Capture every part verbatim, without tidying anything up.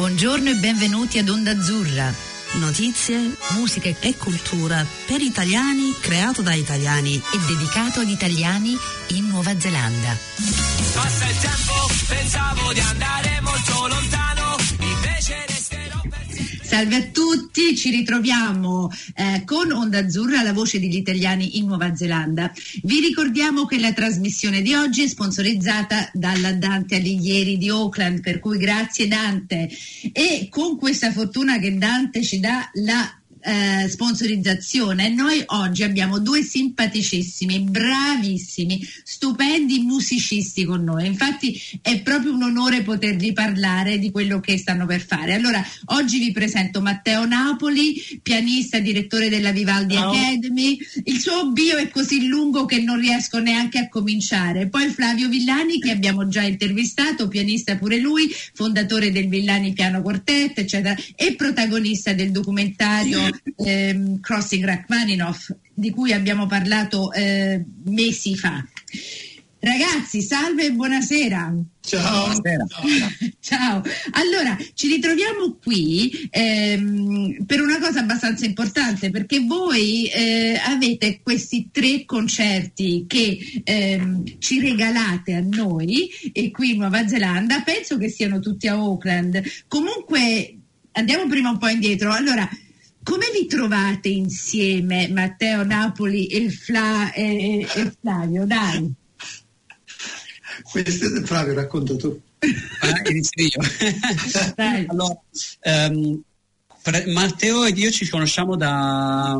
Buongiorno e benvenuti ad Onda Azzurra. Notizie, musica e cultura per italiani, creato da italiani e dedicato agli italiani in Nuova Zelanda. Passa il tempo, pensavo di andare molto lontano, invece resterò per sempre. Salve a tutti, ci ritroviamo eh, con Onda Azzurra, la voce degli italiani in Nuova Zelanda. Vi ricordiamo che la trasmissione di oggi è sponsorizzata dalla Dante Alighieri di Auckland, per cui grazie Dante. E con questa fortuna che Dante ci dà la Eh, sponsorizzazione, noi oggi abbiamo due simpaticissimi, bravissimi, stupendi musicisti con noi. Infatti è proprio un onore potervi parlare di quello che stanno per fare. Allora, oggi vi presento Matteo Napoli, pianista, direttore della Vivaldi Ciao. Academy. Il suo bio è così lungo che non riesco neanche a cominciare. Poi Flavio Villani, che abbiamo già intervistato, pianista pure lui, fondatore del Villani Piano Quartet, eccetera, e protagonista del documentario Ehm, Crossing Rachmaninoff, di cui abbiamo parlato eh, mesi fa. Ragazzi, salve e buonasera. Ciao. Ciao. Allora, ci ritroviamo qui ehm, per una cosa abbastanza importante, perché voi eh, avete questi tre concerti che ehm, ci regalate a noi e qui in Nuova Zelanda. Penso che siano tutti a Auckland. Comunque, andiamo prima un po' indietro. Allora, come vi trovate insieme, Matteo Napoli e, Fla, e, e Flavio? Dai. Questo è Flavio, racconta tu. Ah, inizio io. Dai. Allora, um, Matteo ed io ci conosciamo da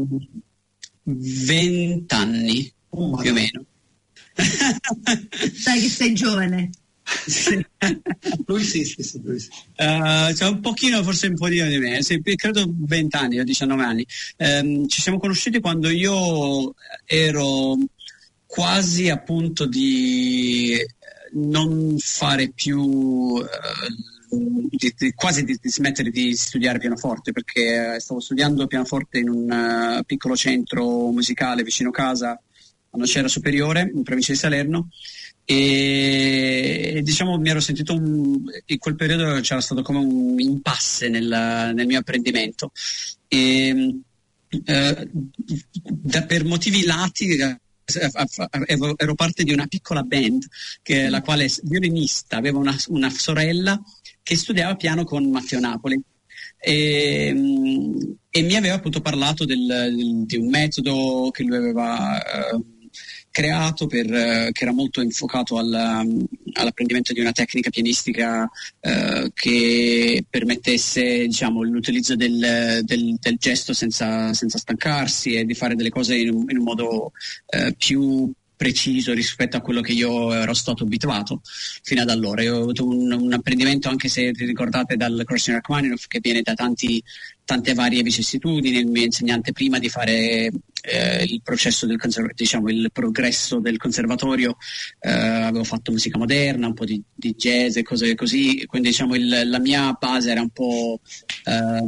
vent'anni, oh, più o meno. Sai che sei giovane. Sì. Lui sì, sì, sì, lui sì. Uh, cioè un pochino, forse un po' di me, sì, credo venti anni o diciannove anni. Um, ci siamo conosciuti quando io ero quasi a punto di non fare più, uh, di, di, quasi di, di smettere di studiare pianoforte, perché stavo studiando pianoforte in un uh, piccolo centro musicale vicino casa, a Nocera Superiore, in provincia di Salerno. E diciamo mi ero sentito un, in quel periodo c'era stato come un impasse nel, nel mio apprendimento e eh, da, per motivi lati eh, ero parte di una piccola band che la quale violinista, aveva una, una sorella che studiava piano con Matteo Napoli e, e mi aveva appunto parlato del, del, di un metodo che lui aveva eh, creato per, uh, che era molto infocato al, um, all'apprendimento di una tecnica pianistica uh, che permettesse, diciamo, l'utilizzo del, del, del gesto senza, senza stancarsi e di fare delle cose in un, in un modo uh, più preciso rispetto a quello che io ero stato abituato fino ad allora. Io ho avuto un, un apprendimento, anche se vi ricordate, dal Crossing Rachmaninoff, che viene da tanti, tante varie vicissitudini. Il mio insegnante, prima di fare eh, il processo del conserv- diciamo il progresso del conservatorio, eh, avevo fatto musica moderna, un po' di, di jazz e cose così, quindi diciamo il, la mia base era un po' eh,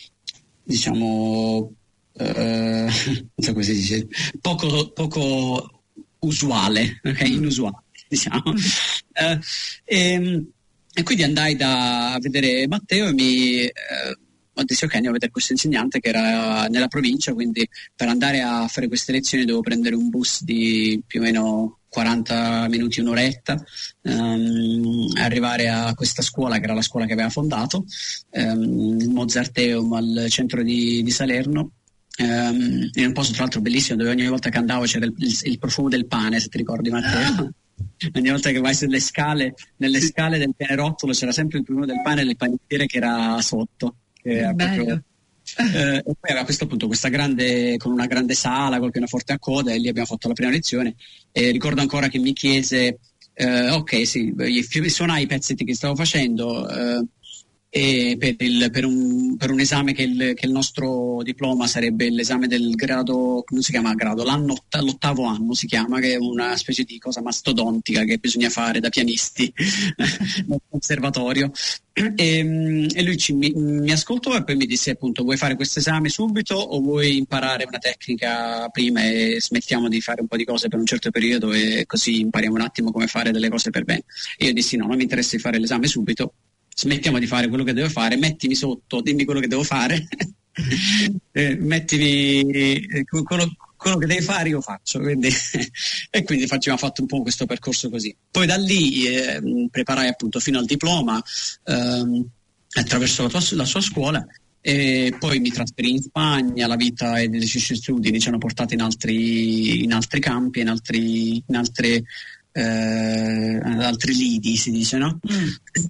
diciamo eh, non so come si dice, poco poco usuale, ok, inusuale, diciamo. Uh, e, e quindi andai da a vedere Matteo e mi eh, ho detto ok, andiamo a vedere questo insegnante che era nella provincia, quindi per andare a fare queste lezioni dovevo prendere un bus di più o meno quaranta minuti, un'oretta, um, arrivare a questa scuola che era la scuola che aveva fondato, um, il Mozarteum al centro di, di Salerno. Um, in un posto tra l'altro bellissimo, dove ogni volta che andavo c'era il, il, il profumo del pane, se ti ricordi, Matteo. Ogni volta che vai sulle scale, nelle scale del pianerottolo c'era sempre il profumo del pane e il panettiere che era sotto, che era proprio, eh, e poi aveva questo appunto questa grande, con una grande sala col pianoforte a coda, e lì abbiamo fatto la prima lezione e ricordo ancora che mi chiese eh, ok, sì, suonai i pezzetti che stavo facendo eh, e per, il, per, un, per un esame che il, che il nostro diploma sarebbe l'esame del grado, come si chiama grado? L'anno, l'ottavo anno si chiama, che è una specie di cosa mastodontica che bisogna fare da pianisti nel conservatorio. E, e lui ci, mi, mi ascoltò e poi mi disse appunto: vuoi fare questo esame subito o vuoi imparare una tecnica prima e smettiamo di fare un po' di cose per un certo periodo e così impariamo un attimo come fare delle cose per bene. E io dissi no, non mi interessa di fare l'esame subito. smettiamo di fare quello che devo fare, mettimi sotto, dimmi quello che devo fare, eh, mettimi eh, quello, quello che devi fare io faccio, quindi e quindi facciamo fatto un po' questo percorso così. Poi da lì eh, preparai appunto fino al diploma ehm, attraverso la, tua, la sua scuola, e poi mi trasferì in Spagna. La vita e gli studi mi ci hanno portato in altri, in altri campi, in altri, in altre eh, altri lidi, si dice, no? Mm.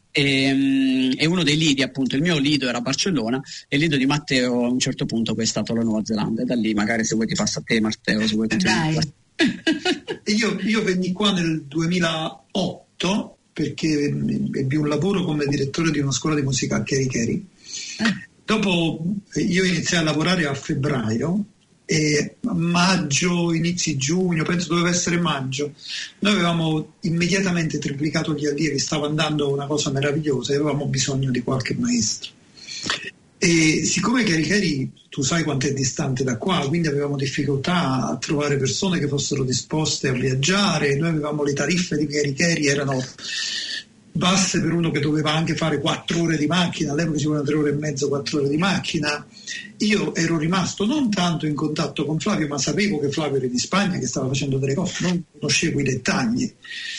E, e uno dei lidi, appunto, il mio lido era a Barcellona, e il lido di Matteo a un certo punto poi è stato la Nuova Zelanda, e da lì magari se vuoi ti passa a te, Matteo, se vuoi ti Dai. io, io venni qua nel duemilaotto perché ebbi un lavoro come direttore di una scuola di musica a Kerikeri. Dopo io iniziai a lavorare a febbraio, e a maggio, inizi giugno, penso doveva essere maggio, noi avevamo immediatamente triplicato gli allievi, stava andando una cosa meravigliosa e avevamo bisogno di qualche maestro. E siccome Kerikeri, tu sai quanto è distante da qua, quindi avevamo difficoltà a trovare persone che fossero disposte a viaggiare. Noi avevamo le tariffe di Kerikeri, erano basse per uno che doveva anche fare quattro ore di macchina, all'epoca ci volevano tre ore e mezzo, quattro ore di macchina. Io ero rimasto non tanto in contatto con Flavio, ma sapevo che Flavio era di Spagna, che stava facendo delle cose, non conoscevo i dettagli.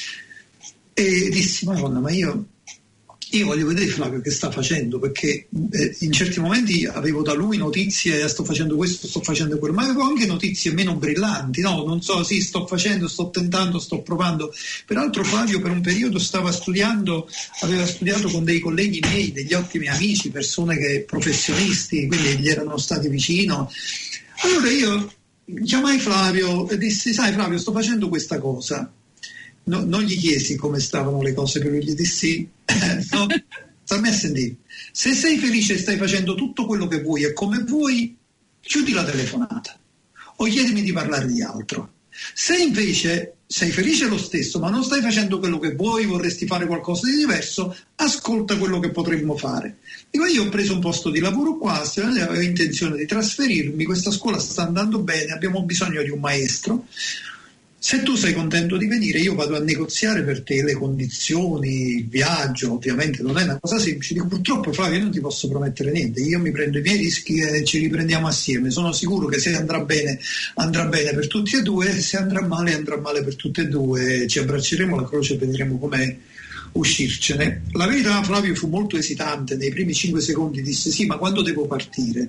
E dissi, Madonna, ma io, io voglio vedere Flavio che sta facendo, perché eh, in certi momenti avevo da lui notizie, sto facendo questo, sto facendo quello, ma avevo anche notizie meno brillanti, no? Non so, sì, sto facendo, sto tentando, sto provando. Peraltro Flavio per un periodo stava studiando, aveva studiato con dei colleghi miei, degli ottimi amici, persone che professionisti, quindi gli erano stati vicino. Allora io chiamai Flavio e dissi, sai Flavio, sto facendo questa cosa. No, non gli chiesi come stavano le cose, per lui gli dissi no, stammi a sentire, se sei felice e stai facendo tutto quello che vuoi e come vuoi, chiudi la telefonata o chiedimi di parlare di altro. Se invece sei felice lo stesso ma non stai facendo quello che vuoi, vorresti fare qualcosa di diverso, ascolta quello che potremmo fare. Dico, io ho preso un posto di lavoro qua, avevo intenzione di trasferirmi, questa scuola sta andando bene, abbiamo bisogno di un maestro. Se tu sei contento di venire, io vado a negoziare per te le condizioni, il viaggio. Ovviamente non è una cosa semplice. Dico, purtroppo Flavio, io non ti posso promettere niente, io mi prendo i miei rischi e ci riprendiamo assieme. Sono sicuro che se andrà bene, andrà bene per tutti e due, se andrà male, andrà male per tutte e due. Ci abbracceremo alla croce e vedremo com'è uscircene. La verità, Flavio fu molto esitante, nei primi cinque secondi disse sì, ma quando devo partire?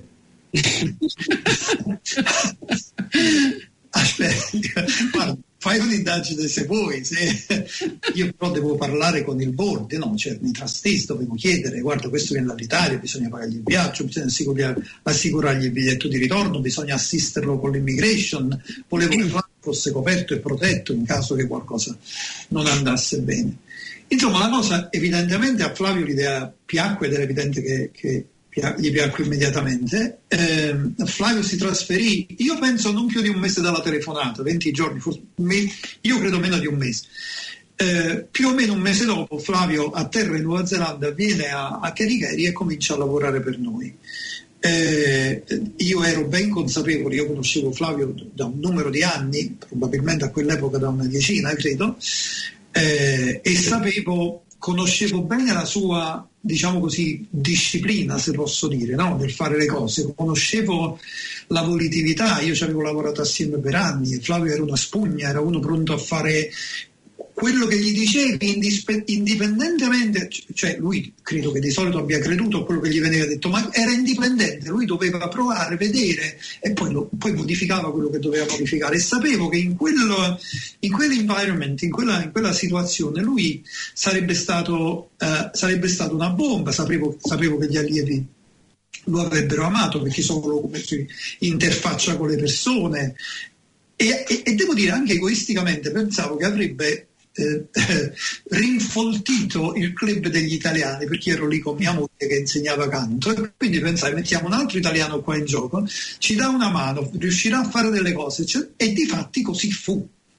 Aspetta, guarda, fai un'indagine se vuoi, se io però devo parlare con il board, no? Cioè mi trastis, dovevo chiedere, guarda, questo viene dall'Italia, bisogna pagargli il viaggio, bisogna assicurargli, assicurargli il biglietto di ritorno, bisogna assisterlo con l'immigration, volevo che Flavio fosse coperto e protetto in caso che qualcosa non andasse bene. Insomma, la cosa, evidentemente a Flavio l'idea piacque ed era evidente che, che gli piacque immediatamente. eh, Flavio si trasferì, io penso non più di un mese dalla telefonata, venti giorni, forse, me, io credo meno di un mese. Eh, più o meno un mese dopo Flavio atterra in Nuova Zelanda, viene a, a Kerikeri e comincia a lavorare per noi. Eh, io ero ben consapevole, io conoscevo Flavio da un numero di anni, probabilmente a quell'epoca da una decina, credo, eh, e sapevo, conoscevo bene la sua, diciamo così, disciplina, se posso dire, no? Nel fare le cose. Conoscevo la volitività, io ci avevo lavorato assieme per anni, Flavio era una spugna, era uno pronto a fare quello che gli dicevi indispe- indipendentemente, cioè lui credo che di solito abbia creduto a quello che gli veniva detto, ma era indipendente, lui doveva provare, vedere e poi, lo, poi modificava quello che doveva modificare, e sapevo che in quello, in quell'environment, in quella, in quella situazione lui sarebbe stato, uh, sarebbe stato una bomba. Sapevo, sapevo che gli allievi lo avrebbero amato perché solo come si interfaccia con le persone, e, e, e devo dire anche egoisticamente pensavo che avrebbe Eh, eh, rinfoltito il club degli italiani, perché ero lì con mia moglie che insegnava canto, e quindi pensai, mettiamo un altro italiano qua in gioco, ci dà una mano, riuscirà a fare delle cose, cioè, e difatti così fu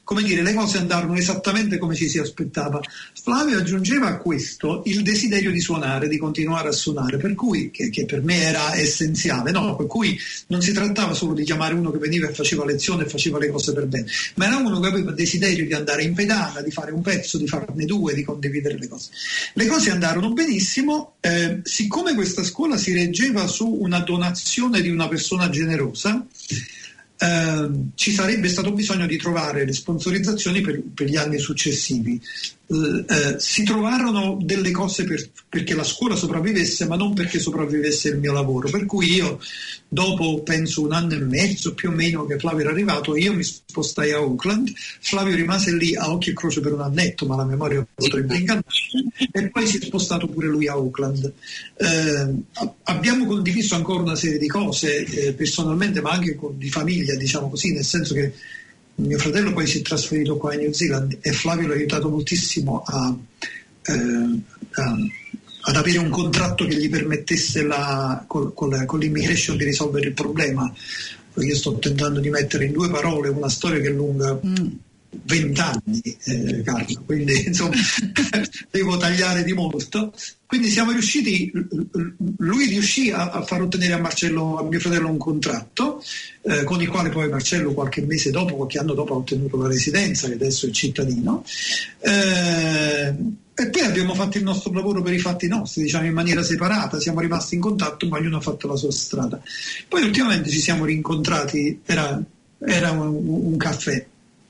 come dire, le cose andarono esattamente come ci si aspettava. Flavio aggiungeva a questo il desiderio di suonare, di continuare a suonare, per cui, che, che per me era essenziale, no? Per cui non si trattava solo di chiamare uno che veniva e faceva lezione e faceva le cose per bene, ma era uno che aveva desiderio di andare in pedana, di fare un pezzo, di farne due, di condividere le cose. Le cose andarono benissimo, eh, siccome questa scuola si reggeva su una donazione di una persona generosa, eh, ci sarebbe stato bisogno di trovare le sponsorizzazioni per, per gli anni successivi. Eh, eh, si trovarono delle cose per, perché la scuola sopravvivesse, ma non perché sopravvivesse il mio lavoro, per cui io dopo penso un anno e mezzo più o meno che Flavio era arrivato, io mi spostai a Auckland, Flavio rimase lì a occhio e croce per un annetto, ma la memoria potrebbe ingannare, e poi si è spostato pure lui a Auckland. Eh, abbiamo condiviso ancora una serie di cose eh, personalmente, ma anche con, di famiglia, diciamo così, nel senso che mio fratello poi si è trasferito qua in New Zealand e Flavio l'ha aiutato moltissimo a, eh, a, ad avere un contratto che gli permettesse la, con, con, la, con l'immigration di risolvere il problema. Io sto tentando di mettere in due parole una storia che è lunga vent'anni, eh, Carla, quindi insomma devo tagliare di molto. Quindi siamo riusciti, lui riuscì a, a far ottenere a Marcello, a mio fratello, un contratto eh, con il quale poi Marcello qualche mese dopo, qualche anno dopo, ha ottenuto la residenza e adesso è cittadino. Eh, e poi abbiamo fatto il nostro lavoro per i fatti nostri, diciamo in maniera separata, siamo rimasti in contatto, ma ognuno ha fatto la sua strada. Poi ultimamente ci siamo rincontrati, era, era un, un caffè.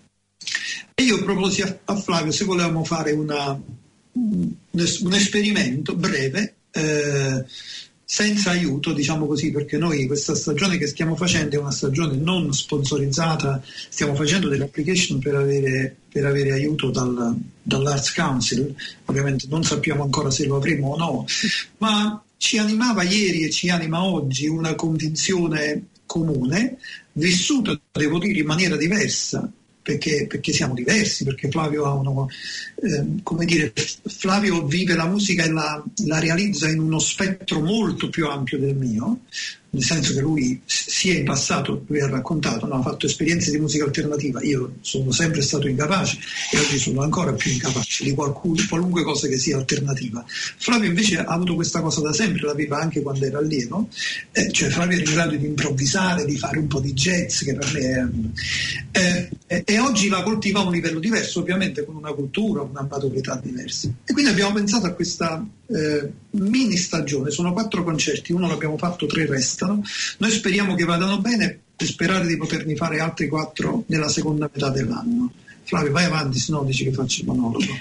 E io proposi a, a Flavio se volevamo fare una, un, un esperimento breve, eh, senza aiuto, diciamo così, perché noi questa stagione che stiamo facendo è una stagione non sponsorizzata, stiamo facendo delle application per avere, per avere aiuto dal, dall'Arts Council, ovviamente non sappiamo ancora se lo avremo o no, ma ci animava ieri e ci anima oggi una convinzione comune, vissuta, devo dire, in maniera diversa. Perché, perché siamo diversi, perché Flavio ha uno, eh, come dire, Flavio vive la musica e la, la realizza in uno spettro molto più ampio del mio, nel senso che lui sia in passato, lui ha raccontato, no? Ha fatto esperienze di musica alternativa, io sono sempre stato incapace e oggi sono ancora più incapace di qualcuno, qualunque cosa che sia alternativa. Flavio invece ha avuto questa cosa da sempre, l'aveva anche quando era allievo, eh, cioè Flavio era in grado di improvvisare, di fare un po' di jazz, che per me è, eh, e oggi la coltiva a un livello diverso, ovviamente con una cultura, una maturità diversa. E quindi abbiamo pensato a questa eh, mini stagione, sono quattro concerti, uno l'abbiamo fatto, tre restano, noi speriamo che vadano bene per sperare di poterne fare altri quattro nella seconda metà dell'anno. Flavio, vai avanti, se no dici che faccio il monologo.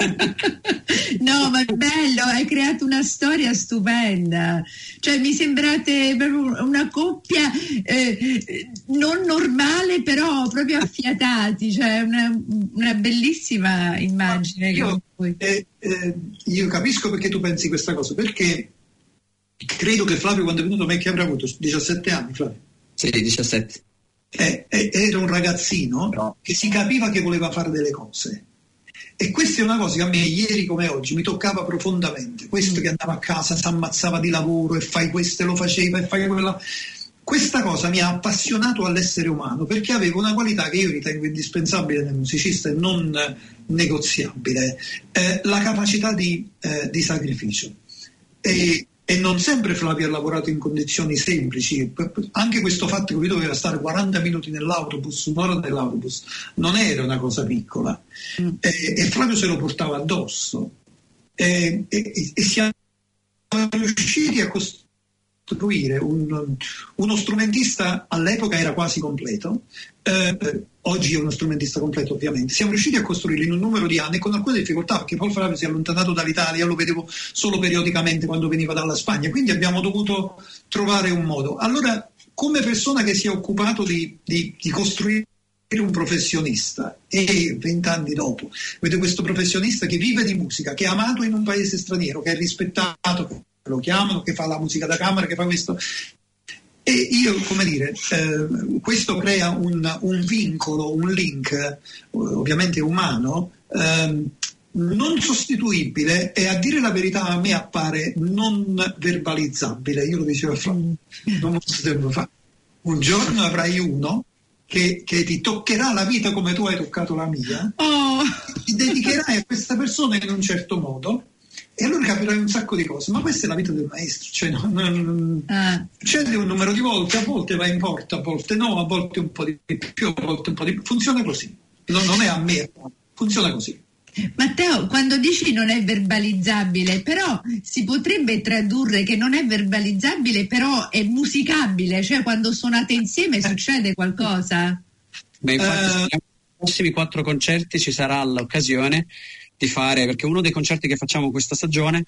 No, ma è bello, hai creato una storia stupenda, cioè mi sembrate proprio una coppia eh, non normale, però proprio affiatati, cioè una, una bellissima immagine. Io, che eh, eh, io capisco perché tu pensi questa cosa, perché credo che Flavio, quando è venuto a me, che avrà avuto diciassette anni, Flavio? Sì, diciassette. Eh, eh, era un ragazzino no. che si capiva che voleva fare delle cose. E questa è una cosa che a me ieri come oggi mi toccava profondamente. Questo che andava a casa, si ammazzava di lavoro e fai questo e lo faceva e fai quella. Questa cosa mi ha appassionato all'essere umano perché aveva una qualità che io ritengo indispensabile nel musicista e non negoziabile, eh, la capacità di, eh, di sacrificio. E, e non sempre Flavio ha lavorato in condizioni semplici, anche questo fatto che lui doveva stare quaranta minuti nell'autobus, un'ora nell'autobus, non era una cosa piccola, mm. e, e Flavio se lo portava addosso e, e, e siamo riusciti a costruire un, uno strumentista, all'epoca era quasi completo, eh, oggi è uno strumentista completo ovviamente, siamo riusciti a costruirlo in un numero di anni con alcune difficoltà, perché poi Flavio si è allontanato dall'Italia, lo vedevo solo periodicamente quando veniva dalla Spagna, quindi abbiamo dovuto trovare un modo. Allora, come persona che si è occupato di, di, di costruire un professionista e vent'anni dopo vedo questo professionista che vive di musica, che è amato in un paese straniero, che è rispettato, che lo chiamano, che fa la musica da camera, che fa questo. E io, come dire, eh, questo crea un, un vincolo, un link, eh, ovviamente umano, eh, non sostituibile e, a dire la verità, a me appare non verbalizzabile. Io lo dicevo a Flavio non molto tempo fa. Un giorno avrai uno che, che ti toccherà la vita come tu hai toccato la mia, oh. ti dedicherai a questa persona in un certo modo e allora capirai un sacco di cose. Ma questa è la vita del maestro, cioè no, no, no, ah. succede un numero di volte, a volte va in porta, a volte no, a volte un po' di più, a volte un po' di più. Funziona così, no, non è a me, funziona così. Matteo, quando dici non è verbalizzabile, però si potrebbe tradurre che non è verbalizzabile, però è musicabile, cioè quando suonate insieme succede qualcosa? Beh, infatti, uh, nei prossimi quattro concerti ci sarà l'occasione di fare, perché uno dei concerti che facciamo questa stagione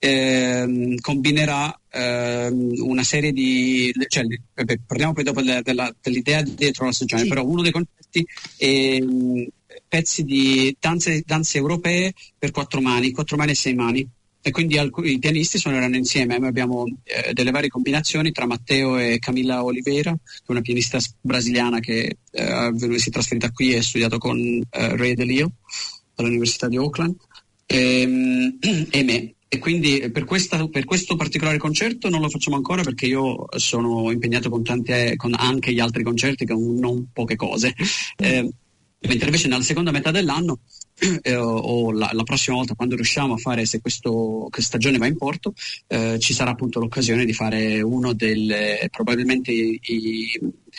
eh, combinerà eh, una serie di, cioè, vabbè, parliamo poi dopo della, della, dell'idea dietro la stagione, sì. Però uno dei concerti è pezzi di danze, danze europee per quattro mani, quattro mani e sei mani, e quindi alcuni, i pianisti suoneranno insieme. Noi abbiamo eh, delle varie combinazioni tra Matteo e Camila Oliveira, che è una pianista brasiliana che eh, si è trasferita qui e ha studiato con eh, Ray DeLeo all'Università di Auckland, e, e me. E quindi per, questa, per questo particolare concerto non lo facciamo ancora perché io sono impegnato con, tante, con anche gli altri concerti, con non poche cose. Eh, mentre invece nella seconda metà dell'anno eh, o la, la prossima volta, quando riusciamo a fare, se questo, questa stagione va in porto, eh, ci sarà appunto l'occasione di fare uno delle probabilmente i, i,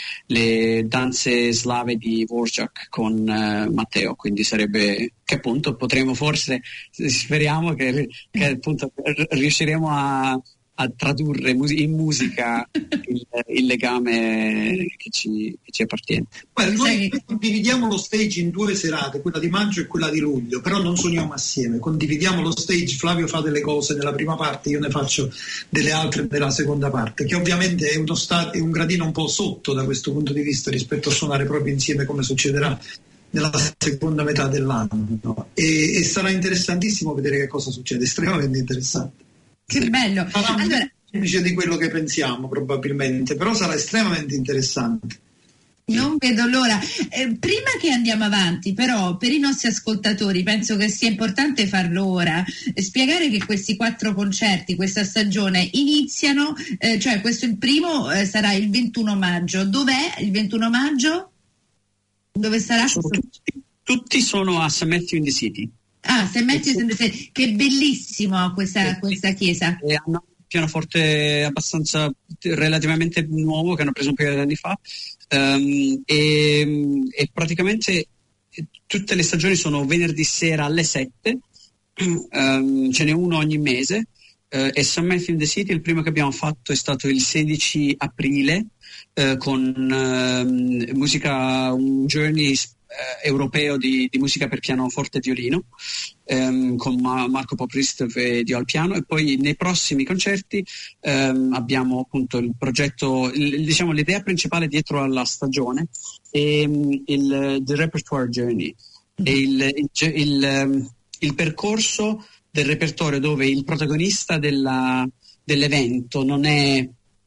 le danze slave di Dvorak con eh, Matteo, quindi sarebbe che appunto potremo forse, speriamo che, che appunto riusciremo a a tradurre in musica il, il legame che ci, che ci appartiene. Guarda, noi condividiamo lo stage in due serate, quella di maggio e quella di luglio, però non suoniamo assieme, condividiamo lo stage, Flavio fa delle cose nella prima parte, io ne faccio delle altre nella seconda parte, che ovviamente è, uno sta- è un gradino un po' sotto da questo punto di vista rispetto a suonare proprio insieme come succederà nella seconda metà dell'anno, e, e sarà interessantissimo vedere che cosa succede, estremamente interessante. Che sì. Bello. Sarà allora, più di quello che pensiamo probabilmente, però sarà estremamente interessante. Non vedo l'ora. Eh, prima che andiamo avanti, però, per i nostri ascoltatori penso che sia importante farlo ora, eh, spiegare che questi quattro concerti, questa stagione iniziano, eh, cioè questo il primo eh, sarà il ventuno maggio. Dov'è il ventuno maggio? Dove sarà? Sono tutti, tutti sono a Saint Matthew in the City. Ah, Saint Matthew in the City, che bellissimo questa, questa chiesa. E hanno un pianoforte abbastanza relativamente nuovo che hanno preso un paio di anni fa, um, e, e praticamente tutte le stagioni sono venerdì sera alle sette, um, ce n'è uno ogni mese, uh, e Saint Matthew in the City il primo che abbiamo fatto è stato il sedici aprile uh, con uh, musica, un journey Eh, europeo di, di musica per pianoforte e violino, ehm, con Ma- Marco Popristov e Dio al piano, e poi nei prossimi concerti ehm, abbiamo appunto il progetto, il, diciamo l'idea principale dietro alla stagione è il The Repertoire Journey, è il, il, il, il percorso del repertorio dove il protagonista della, dell'evento non è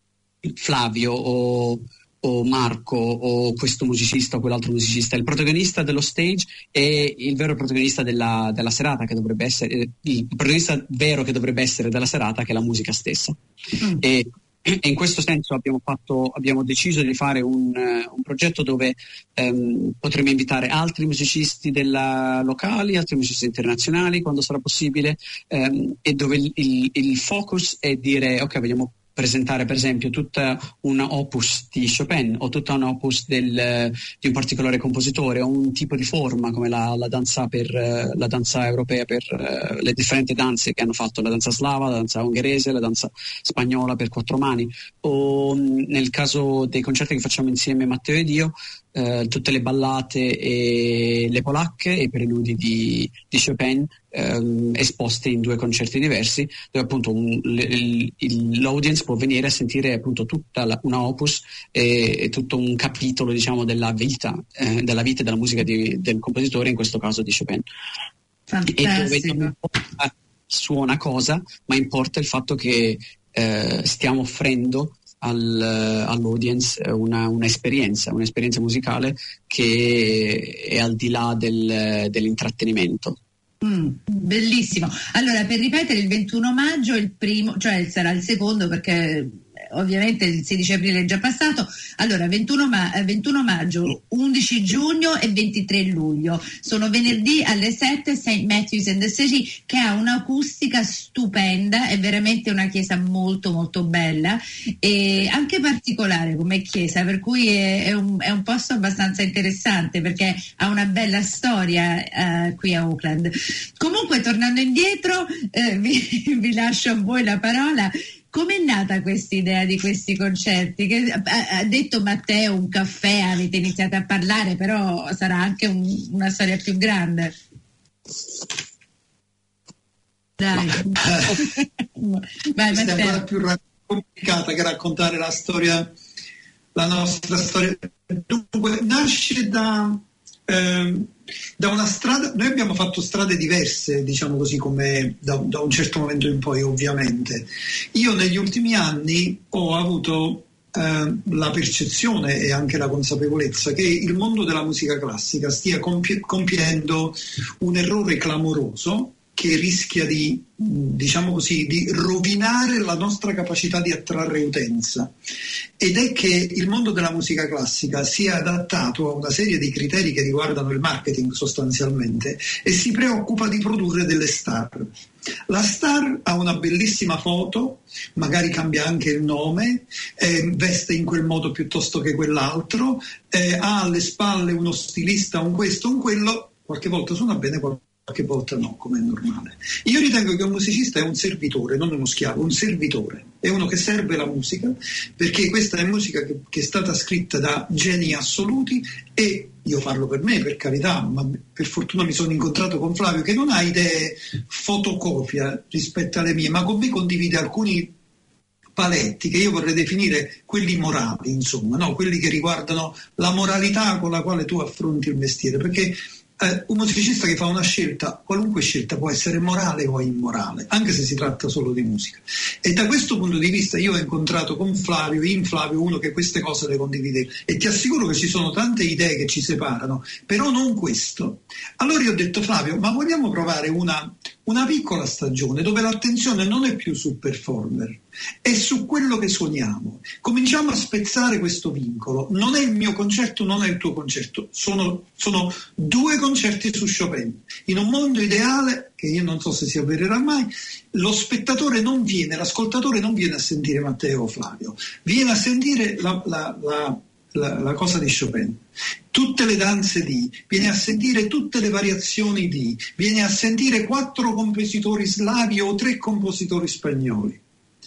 Flavio o o Marco o questo musicista o quell'altro musicista. Il protagonista dello stage è il vero protagonista della, della serata, che dovrebbe essere il protagonista vero che dovrebbe essere della serata, che è la musica stessa. Mm. E, e in questo senso abbiamo fatto abbiamo deciso di fare un, un progetto dove um, potremo invitare altri musicisti della locali, altri musicisti internazionali quando sarà possibile, um, e dove il, il, il focus è dire ok, vogliamo presentare per esempio tutta una opus di Chopin o tutta una opus del, di un particolare compositore, o un tipo di forma come la, la danza per la danza europea, per uh, le differenti danze che hanno fatto, la danza slava, la danza ungherese, la danza spagnola per quattro mani, o nel caso dei concerti che facciamo insieme Matteo ed io, Uh, tutte le ballate e le polacche e i preludi di, di Chopin um, esposte in due concerti diversi, dove appunto un, l, l, l'audience può venire a sentire appunto tutta la, una opus e, e tutto un capitolo, diciamo, della vita eh, della vita e della musica di, del compositore, in questo caso di Chopin. Fantastico. E dove non importa suona cosa, ma importa il fatto che eh, stiamo offrendo Al, all'audience una, un'esperienza, un'esperienza musicale che è al di là del, dell'intrattenimento. Mm, bellissimo. Allora, per ripetere, il ventuno maggio il primo, cioè sarà il secondo, perché ovviamente il sedici aprile è già passato. Allora ventuno, ma- ventuno maggio, undici giugno e ventitré luglio. Sono venerdì alle sette, Saint Matthew's in the City, che ha un'acustica stupenda, è veramente una chiesa molto molto bella e anche particolare come chiesa, per cui è, è, un, è un posto abbastanza interessante perché ha una bella storia uh, qui a Auckland. Comunque, tornando indietro, eh, vi, vi lascio a voi la parola. Com'è nata questa idea di questi concerti? Che, ha, ha detto Matteo, un caffè, avete iniziato a parlare, però sarà anche un, una storia più grande. Dai. Vai, questa è ancora più complicata che raccontare la storia, la nostra storia. Dunque, nasce da... Eh, da una strada, noi abbiamo fatto strade diverse, diciamo così, come da, da un certo momento in poi, ovviamente. Io negli ultimi anni ho avuto eh, la percezione e anche la consapevolezza che il mondo della musica classica stia compi- compiendo un errore clamoroso che rischia di, diciamo così, di rovinare la nostra capacità di attrarre utenza, ed è che il mondo della musica classica si è adattato a una serie di criteri che riguardano il marketing sostanzialmente e si preoccupa di produrre delle star. La star ha una bellissima foto, magari cambia anche il nome, eh, veste in quel modo piuttosto che quell'altro, eh, ha alle spalle uno stilista, un questo, un quello, qualche volta suona bene, qualche qualche volta no, come è normale. Io ritengo che un musicista è un servitore, non uno schiavo, un servitore, è uno che serve la musica, perché questa è musica che, che è stata scritta da geni assoluti, e io parlo per me, per carità, ma per fortuna mi sono incontrato con Flavio, che non ha idee fotocopia rispetto alle mie, ma con me condivide alcuni paletti che io vorrei definire quelli morali, insomma, no? Quelli che riguardano la moralità con la quale tu affronti il mestiere, perché Eh, un musicista che fa una scelta, qualunque scelta, può essere morale o immorale, anche se si tratta solo di musica. E da questo punto di vista io ho incontrato con Flavio, in Flavio, uno che queste cose le condivide, e ti assicuro che ci sono tante idee che ci separano, però non questo. Allora io ho detto: Flavio, ma vogliamo provare una, una piccola stagione dove l'attenzione non è più sul performer, è su quello che suoniamo. Cominciamo a spezzare questo vincolo. Non è il mio concerto, non è il tuo concerto, sono, sono due concerti su Chopin. In un mondo ideale, che io non so se si avvererà mai, lo spettatore non viene, l'ascoltatore non viene a sentire Matteo o Flavio, viene a sentire la, la, la, la, la cosa di Chopin, tutte le danze di, viene a sentire tutte le variazioni di, viene a sentire quattro compositori slavi o tre compositori spagnoli.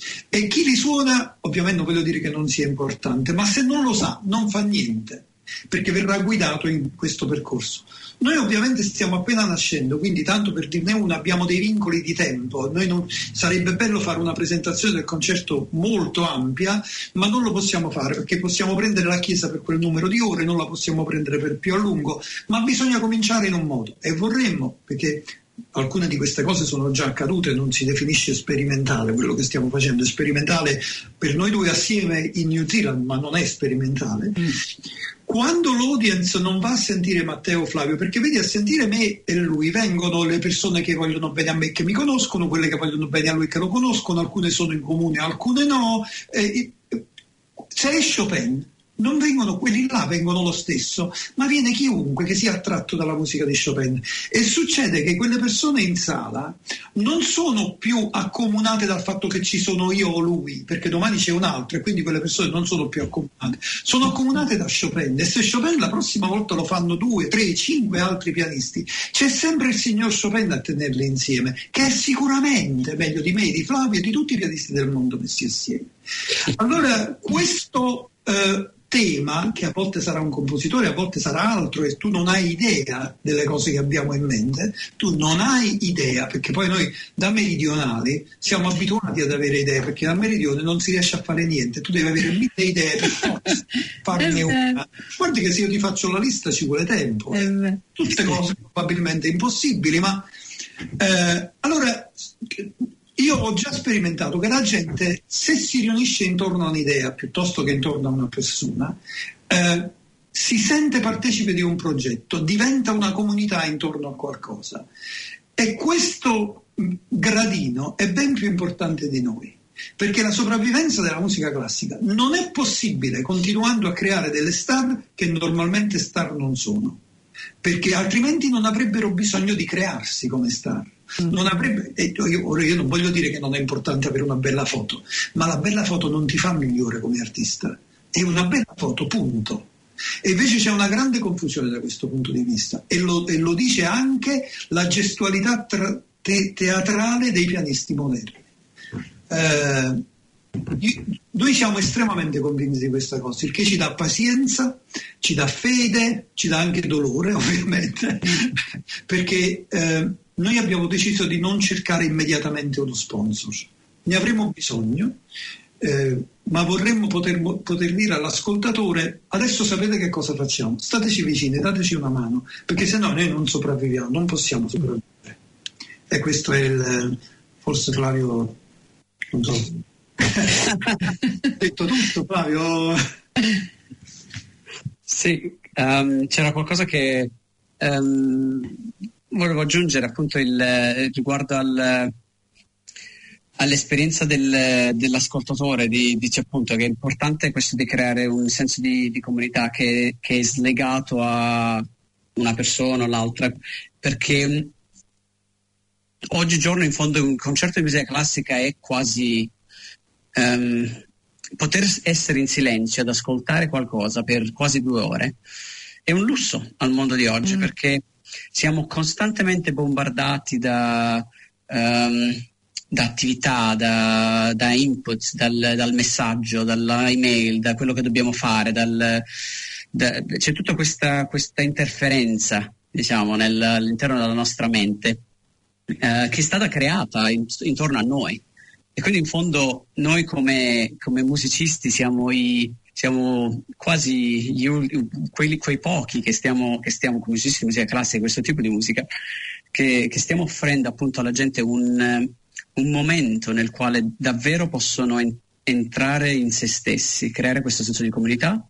E chi li suona, ovviamente non voglio dire che non sia importante, ma se non lo sa non fa niente, perché verrà guidato in questo percorso. Noi ovviamente stiamo appena nascendo, quindi tanto per dirne una, abbiamo dei vincoli di tempo. Noi non, sarebbe bello fare una presentazione del concerto molto ampia, ma non lo possiamo fare perché possiamo prendere la chiesa per quel numero di ore, non la possiamo prendere per più a lungo, ma bisogna cominciare in un modo, e vorremmo, perché alcune di queste cose sono già accadute, non si definisce sperimentale quello che stiamo facendo, è sperimentale per noi due assieme in New Zealand, ma non è sperimentale. Mm. Quando l'audience non va a sentire Matteo Flavio, perché vedi, a sentire me e lui vengono le persone che vogliono bene a me, che mi conoscono, quelle che vogliono bene a lui, che lo conoscono, alcune sono in comune, alcune no. Eh, se è Chopin, non vengono quelli là, vengono lo stesso, ma viene chiunque che sia attratto dalla musica di Chopin. E succede che quelle persone in sala non sono più accomunate dal fatto che ci sono io o lui, perché domani c'è un altro, e quindi quelle persone non sono più accomunate, sono accomunate da Chopin. E se Chopin la prossima volta lo fanno due, tre, cinque altri pianisti, c'è sempre il signor Chopin a tenerli insieme, che è sicuramente meglio di me, di Flavio e di tutti i pianisti del mondo messi assieme. Allora questo eh, tema, che a volte sarà un compositore, a volte sarà altro, e tu non hai idea delle cose che abbiamo in mente, tu non hai idea, perché poi noi da meridionali siamo abituati ad avere idee, perché dal meridione non si riesce a fare niente, tu devi avere mille idee per forza farne una. Guardi che se io ti faccio la lista ci vuole tempo, eh. Tutte cose probabilmente impossibili, ma eh, allora io ho già sperimentato che la gente, se si riunisce intorno a un'idea piuttosto che intorno a una persona, eh, si sente partecipe di un progetto, diventa una comunità intorno a qualcosa. E questo gradino è ben più importante di noi. perché la sopravvivenza della musica classica non è possibile continuando a creare delle star che normalmente star non sono, perché altrimenti non avrebbero bisogno di crearsi come star. Non avrebbe, e io, ora io non voglio dire che non è importante avere una bella foto, ma la bella foto non ti fa migliore come artista, è una bella foto, punto. E invece c'è una grande confusione da questo punto di vista, e lo, e lo dice anche la gestualità tra, te, teatrale dei pianisti moderni. Eh, noi siamo estremamente convinti di questa cosa, il che ci dà pazienza, ci dà fede, ci dà anche dolore ovviamente, perché eh, noi abbiamo deciso di non cercare immediatamente uno sponsor, ne avremo bisogno, eh, ma vorremmo poter, poter dire all'ascoltatore: adesso sapete che cosa facciamo, stateci vicini, dateci una mano, perché sennò noi non sopravviviamo, non possiamo sopravvivere. E questo è il, forse Flavio, non so, ho detto tutto, Flavio. Sì, um, c'era qualcosa che um, volevo aggiungere, appunto il, riguardo al, all'esperienza del, dell'ascoltatore, di, dice appunto che è importante questo di creare un senso di, di comunità che, che è slegato a una persona o l'altra, perché oggigiorno in fondo un concerto di musica classica è quasi um, poter essere in silenzio ad ascoltare qualcosa per quasi due ore è un lusso al mondo di oggi, mm. perché siamo costantemente bombardati da, um, da attività, da, da input, dal, dal messaggio, dalla email, da quello che dobbiamo fare, dal, da, c'è tutta questa, questa interferenza, diciamo, nel, all'interno della nostra mente, uh, che è stata creata in, intorno a noi. E quindi in fondo noi come, come musicisti siamo, i, siamo quasi gli, quelli, quei pochi che stiamo, che stiamo come musicisti di musica classica, questo tipo di musica, che, che stiamo offrendo appunto alla gente un, un momento nel quale davvero possono en, entrare in se stessi, creare questo senso di comunità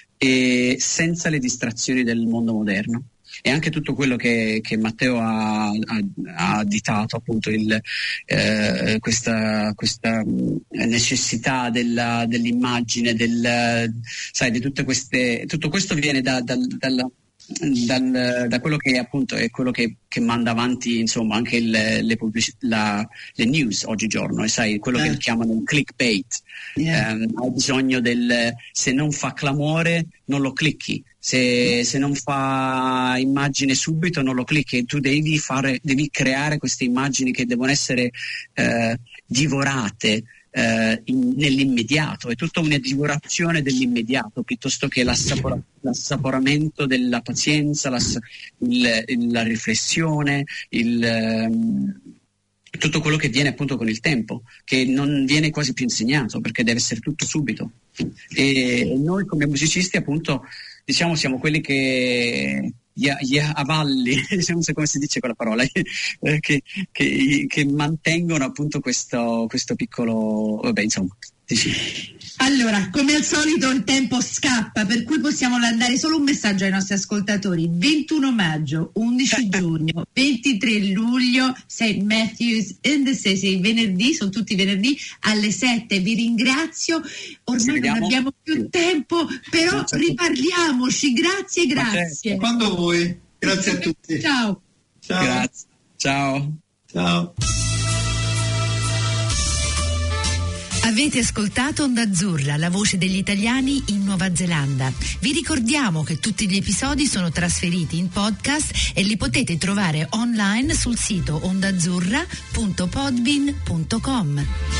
e senza le distrazioni del mondo moderno. E anche tutto quello che, che Matteo ha, ha, ha additato, appunto il, eh, questa, questa necessità della, dell'immagine, del, sai, di tutte queste, tutto questo viene da, da, dalla, dal, da quello che appunto è quello che, che manda avanti, insomma, anche il, le, pubblic- la, le news oggigiorno, e sai, quello eh. che chiamano il clickbait. Yeah. Um, hai bisogno del, se non fa clamore non lo clicchi, se, se non fa immagine subito non lo clicchi, tu devi fare, devi creare queste immagini che devono essere eh, divorate eh, in, nell'immediato. È tutta una divorazione dell'immediato piuttosto che l'assapora, l'assaporamento della pazienza, l'ass, il, il, la riflessione, il um, tutto quello che viene appunto con il tempo, che non viene quasi più insegnato perché deve essere tutto subito. E noi come musicisti appunto, diciamo, siamo quelli che gli, gli avalli, non so come si dice quella parola, che, che, che mantengono appunto questo, questo piccolo, vabbè, insomma, dici. Allora, come al solito il tempo scappa, per cui possiamo mandare solo un messaggio ai nostri ascoltatori. ventuno maggio, undici giugno, ventitré luglio, Saint Matthews in the City, venerdì, sono tutti venerdì alle sette. Vi ringrazio, ormai non abbiamo più tempo, però riparliamoci. Grazie, grazie. Quando vuoi. Grazie a tutti. Ciao. Ciao. Grazie. Ciao. Ciao. Avete ascoltato Onda Azzurra, la voce degli italiani in Nuova Zelanda. Vi ricordiamo che tutti gli episodi sono trasferiti in podcast e li potete trovare online sul sito ondazzurra punto podbean punto com.